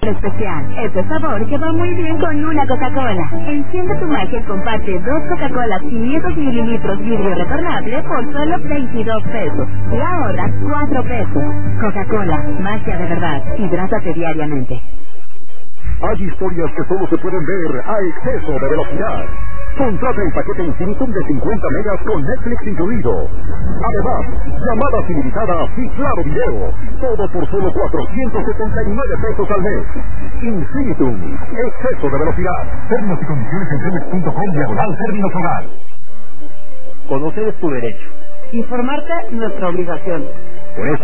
Especial. Este sabor que va muy bien con una Coca-Cola. Enciende tu magia y comparte 2 Coca-Colas 500 mililitros vidrio retornable por solo 22 pesos. Y ahorras 4 pesos. Coca-Cola, magia de verdad. Hidrátate diariamente. Hay historias que solo se pueden ver a exceso de velocidad. Contrata el paquete Infinitum de 50 megas con Netflix incluido. Además, llamadas ilimitadas y claro video. Todo por solo 479 pesos al mes. Infinitum. Exceso de velocidad. Términos y condiciones en Telmex.com/términos hogar. Conocer es tu derecho. Informarte, nuestra obligación. Por eso